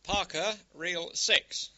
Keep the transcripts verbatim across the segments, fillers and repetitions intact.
Parker, reel six.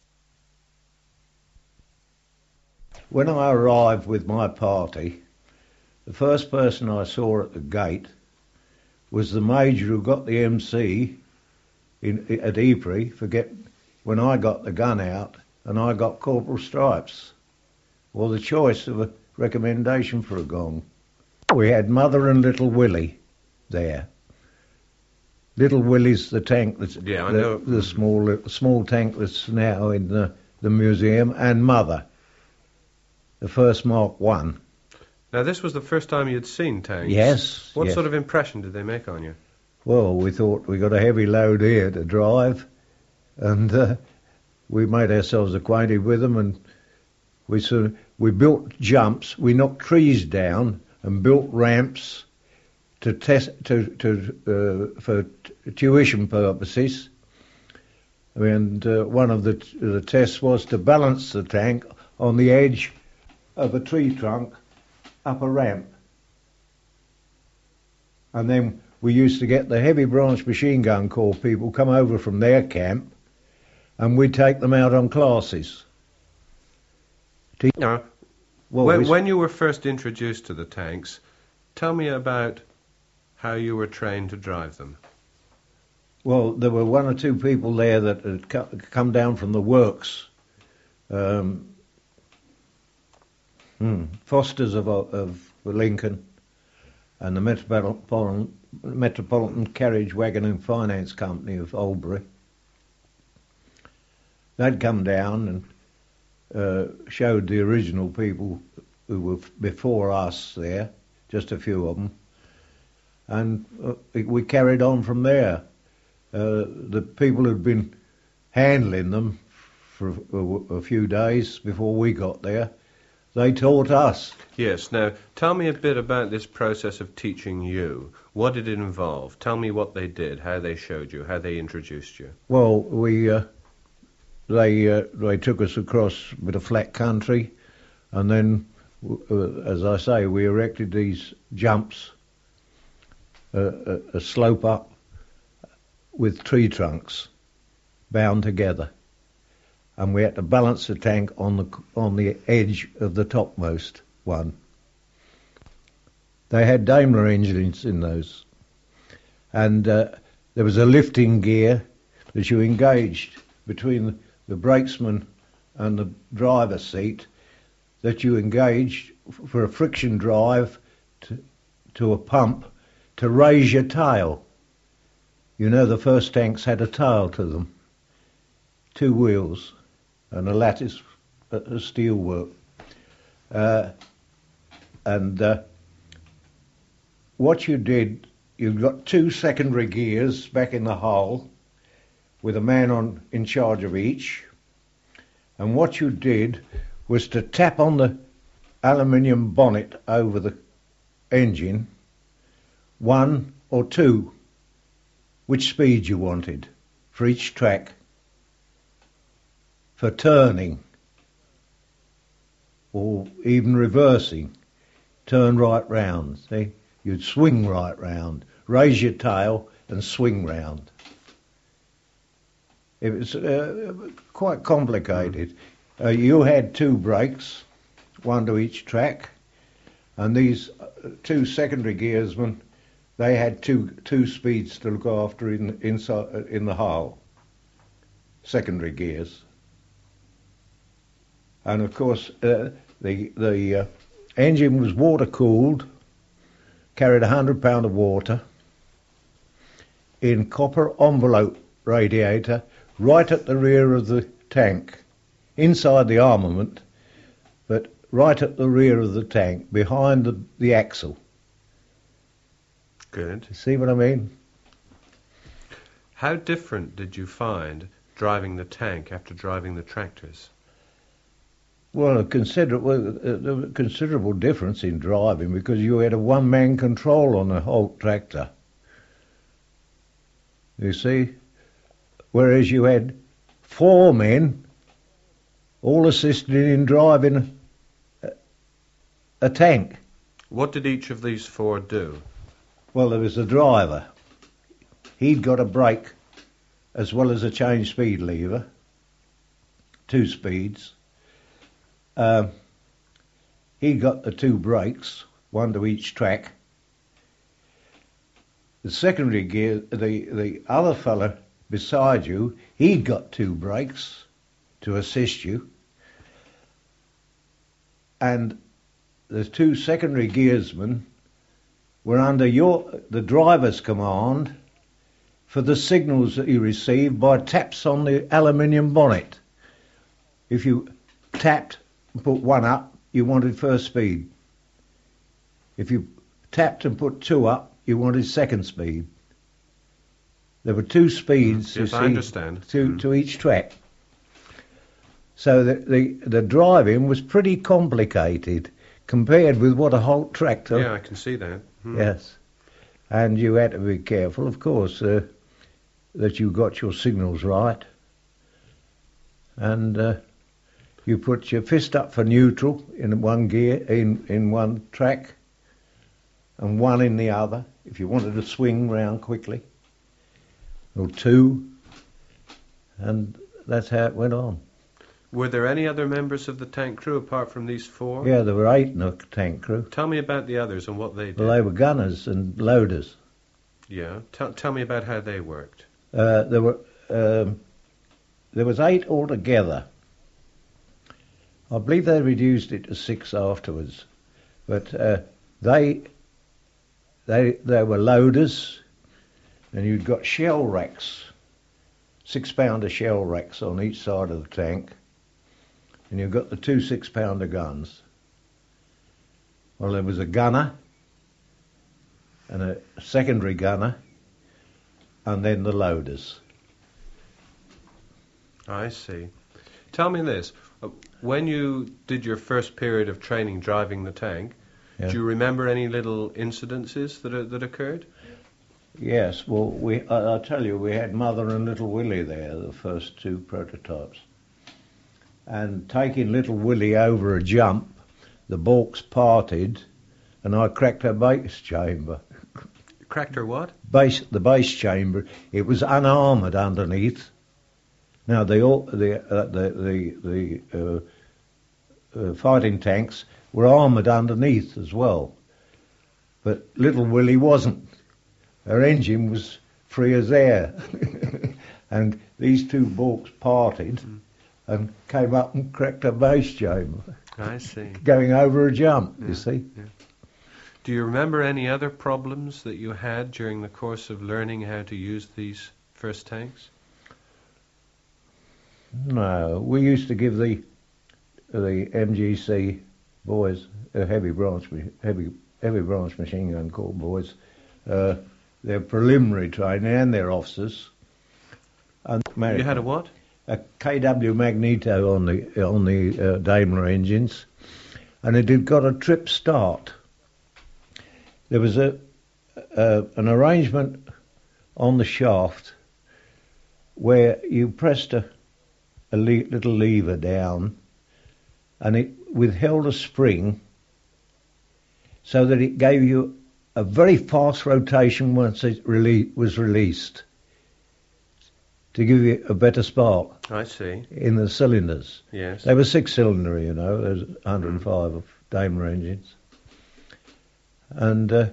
When I arrived with my party, the first person I saw at the gate was the major who got the M C in, at Ypres for get, when I got the gun out and I got corporal stripes, or the choice of a recommendation for a gong. We had Mother and Little Willie there. Little Willie's the tank that's yeah, I the, know. the small small tank that's now in the, the museum, and Mother, the first Mark One. Now, this was the first time you'd seen tanks. Yes. What yes. sort of impression did they make on you? Well, we thought we got a heavy load here to drive, and uh, we made ourselves acquainted with them, and we sort of, we built jumps, we knocked trees down and built ramps to test to to uh, for t- tuition purposes. And uh, one of the t- the tests was to balance the tank on the edge of a tree trunk up a ramp, and then we used to get the Heavy Branch Machine Gun Corps people come over from their camp, and we'd take them out on classes. To, now, well, when, we, when you were first introduced to the tanks, tell me about how you were trained to drive them. Well, there were one or two people there that had co- come down from the works, um, hmm, Foster's of, of Lincoln, and the Metropolitan, Metropolitan Carriage Wagon and Finance Company of Albury. They'd come down and uh, showed the original people who were before us there, just a few of them, and uh, we carried on from there. Uh, the people who'd been handling them for a, a few days before we got there, they taught us. Yes, now tell me a bit about this process of teaching you. What did it involve? Tell me what they did, how they showed you, how they introduced you. Well, we uh, they uh, they took us across a bit of flat country, and then, uh, as I say, we erected these jumps, uh, a, a slope up with tree trunks bound together, and we had to balance the tank on the on the edge of the topmost one. They had Daimler engines in those, and uh, there was a lifting gear that you engaged between the brakesman and the driver's seat, that you engaged for a friction drive to, to a pump to raise your tail. You know, the first tanks had a tail to them, two wheels, and a lattice, a, a steel work. Uh, and uh, what you did, you got two secondary gears back in the hull, with a man on in charge of each. And what you did was to tap on the aluminium bonnet over the engine, one or two, which speed you wanted for each track, for turning or even reversing. Turn right round, see? You'd swing right round, raise your tail and swing round. It was uh, quite complicated. Uh, you had two brakes, one to each track, and these two secondary gearsmen, they had two two speeds to look after in inside in the hull, secondary gears. And of course, uh, the the uh, engine was water cooled, carried a hundred pound of water in copper envelope radiator right at the rear of the tank, inside the armament, but right at the rear of the tank, behind the, the axle. Good. See what I mean? How different did you find driving the tank after driving the tractors? Well, a considerable, a considerable difference in driving, because you had a one-man control on the whole tractor. You see? Whereas you had four men all assisting in driving a, a tank. What did each of these four do? Well, there was the driver. He'd got a brake as well as a change speed lever, two speeds. Um, he got the two brakes, one to each track. The secondary gear, the, the other fella beside you, he got two brakes to assist you. And the two secondary gearsmen were under your the driver's command for the signals that you received by taps on the aluminium bonnet. If you tapped and put one up, you wanted first speed. If you tapped and put two up, you wanted second speed. There were two speeds, Mm, yes, you I see, understand. to, Mm. to each track. So the, the, the driving was pretty complicated compared with what a Holt tractor. Yeah, I can see that. Mm. Yes. And you had to be careful, of course, uh, that you got your signals right. And uh, you put your fist up for neutral in one gear, in, in one track, and one in the other, if you wanted to swing round quickly, or two, and that's how it went on. Were there any other members of the tank crew apart from these four? Yeah, there were eight in the tank crew. Tell me about the others and what they did. Well, they were gunners and loaders. Yeah. Tell, tell me about how they worked. Uh, there were um, there was eight altogether. I believe they reduced it to six afterwards, but uh, they they they were loaders, and you'd got shell racks, six pounder shell racks on each side of the tank, and you've got the two six pounder guns. Well, there was a gunner and a secondary gunner, and then the loaders. I see. Tell me this. uh, When you did your first period of training driving the tank, Yeah. do you remember any little incidences that uh, that occurred? Yes, well, we I, I tell you, we had Mother and Little Willie there, the first two prototypes. And taking Little Willie over a jump, the balks parted, and I cracked her base chamber. Cracked or what? Base, the base chamber, it was unarmoured underneath. Now, the all- the uh, the the, the uh, uh, fighting tanks were armoured underneath as well, but Little Willie wasn't. Her engine was free as air, and these two balks parted Mm. and came up and cracked her base chamber, I see. going over a jump. Yeah, You see. yeah. Do you remember any other problems that you had during the course of learning how to use these first tanks? No, we used to give the the M G C boys, uh, heavy branch ma- heavy heavy branch machine gun corps boys, uh, their preliminary training and their officers. And You had a what? a K W Magneto on the on the uh, Daimler engines, and it had got a trip start. There was a uh, an arrangement on the shaft where you pressed a, a le- little lever down, and it withheld a spring so that it gave you a very fast rotation once it rele- was released, to give you a better spark I see. in the cylinders. Yes. They were six-cylinder, you know. There's one hundred five of Daimler engines. And uh,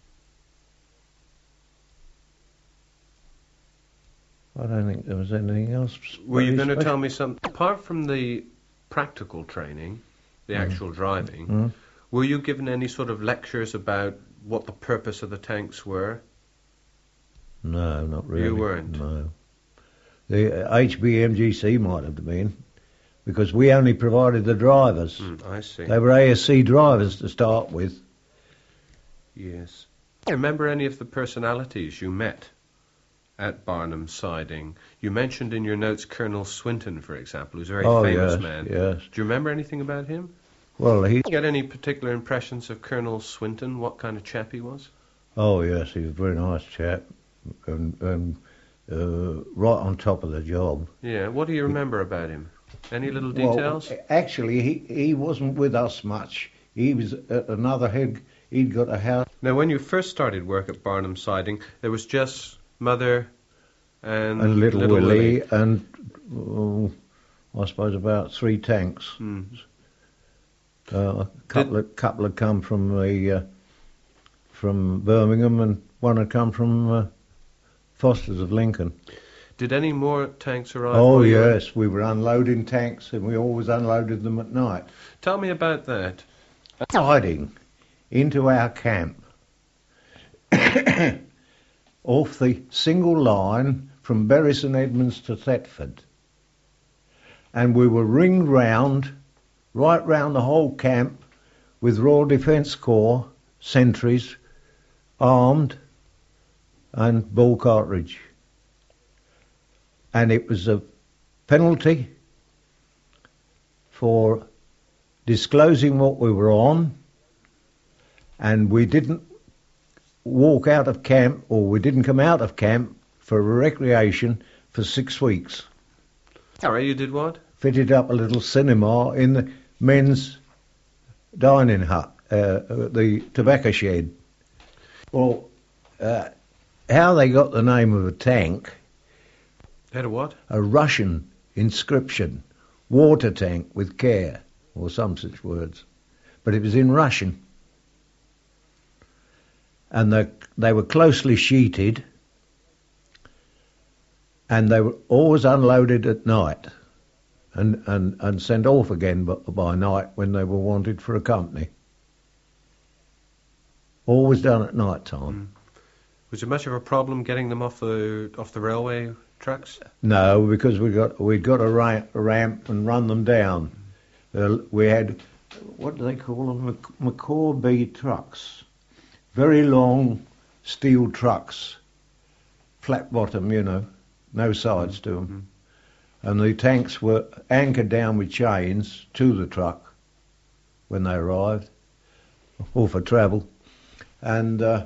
I don't think there was anything else. Were you very going to special. tell me something? Apart from the practical training, the actual driving, Mm. were you given any sort of lectures about what the purpose of the tanks were? No, not really. You weren't? No. The uh, H B M G C might have been, because we only provided the drivers. Mm, I see. They were A S C drivers to start with. Yes. Do you remember any of the personalities you met at Barnum Siding? You mentioned in your notes Colonel Swinton, for example, who's a very oh, famous yes, man. yes. Do you remember anything about him? Well, he... Did you get any particular impressions of Colonel Swinton, what kind of chap he was? Oh, yes, he was a very nice chap, and, and uh, right on top of the job. Yeah, what do you remember about him? Any little Well, details? actually, he, he wasn't with us much. He was at another head. He'd got a house. Now, when you first started work at Barnum Siding, there was just Mother and, and Little, Little Willie, Willie. and oh, I suppose about three tanks. Mm. Uh, a couple of couple had come from the uh, from Birmingham, and one had come from uh, Foster's of Lincoln. Did any more tanks arrive? Oh while you were- yes, we were unloading tanks, and we always unloaded them at night. Tell me about that. Hiding into our camp off the single line from Bury St Edmunds to Thetford, and we were ringed round, right round the whole camp, with Royal Defence Corps sentries, armed, and ball cartridge. And it was a penalty for disclosing what we were on, and we didn't walk out of camp, or we didn't come out of camp for recreation for six weeks. Sorry, you did what? Fitted up a little cinema in the men's dining hut, uh, the tobacco shed. Well, uh, how they got the name of a tank, Had a what? a Russian inscription, water tank with care, or some such words. But it was in Russian. And the, they were closely sheeted, and they were always unloaded at night and, and, and sent off again by, by night when they were wanted for a company. Always done at night time. Mm. Was it much of a problem getting them off the off the railway tracks? No, because we got we'd got a, ra- a ramp and run them down. Uh, we had, what do they call them? Mc- McCaw-B trucks, very long steel trucks, flat bottom, you know, no sides to them, Mm-hmm. and the tanks were anchored down with chains to the truck when they arrived, or for travel, and uh,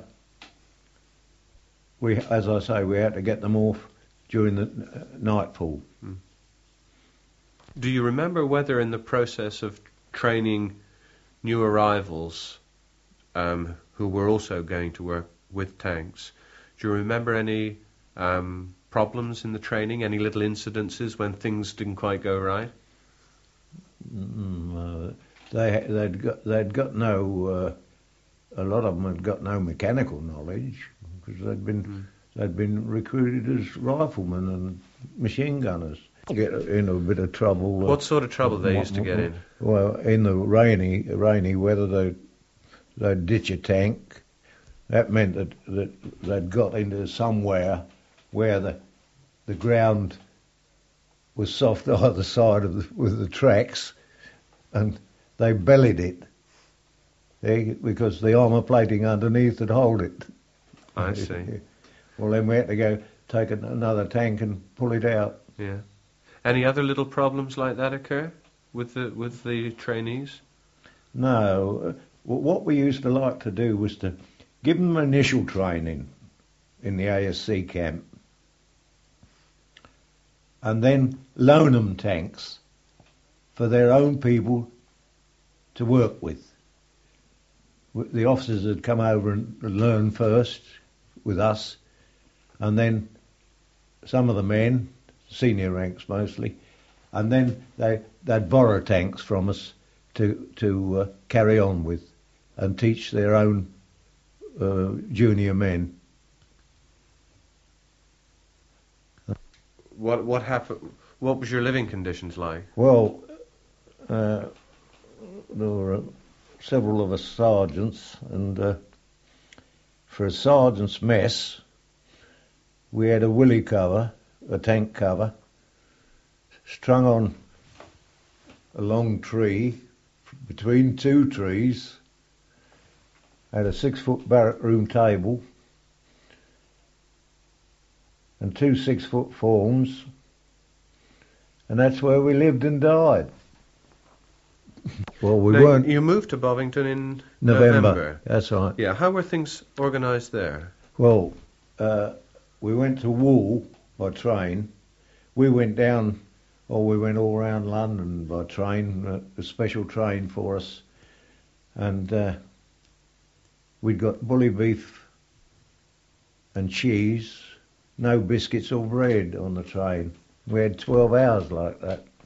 we, as I say, we had to get them off during the uh, nightfall. Do you remember whether in the process of training new arrivals um, who were also going to work with tanks, do you remember any um, problems in the training, any little incidences when things didn't quite go right? Mm, uh, they they'd got they'd got no. Uh, a lot of them had got no mechanical knowledge because they'd been Mm. they'd been recruited as riflemen and machine gunners. Get in a bit of trouble. What sort of trouble they m- used to m- get in? Well, in the rainy rainy weather, they they'd ditch a tank. That meant that, that they'd got into somewhere where the the ground was soft either side of the, with the tracks, and they bellied it. They, because the armour plating underneath would hold it. I see. Well, then we had to go take an, another tank and pull it out. Yeah. Any other little problems like that occur with the with the trainees? No, uh, what we used to like to do was to give them initial training in the A S C camp, and then loan them tanks for their own people to work with. The officers had come over and learn first with us, and then some of the men, senior ranks mostly, and then they, they'd borrow tanks from us to, to uh, carry on with and teach their own uh, junior men. What what happened? What was your living conditions like? Well, uh, there were uh, several of us sergeants, and uh, for a sergeant's mess, we had a willy cover, a tank cover, strung on a long tree, between two trees, had a six-foot barrack room table, and two six-foot forms, and that's where we lived and died. Well, we Now, weren't. You moved to Bovington in November. November. That's right. Yeah. How were things organised there? Well, uh, we went to Wool by train. We went down, or we went all around London by train, uh, a special train for us. And uh, we'd got bully beef and cheese no biscuits or bread on the train. We had twelve hours like that.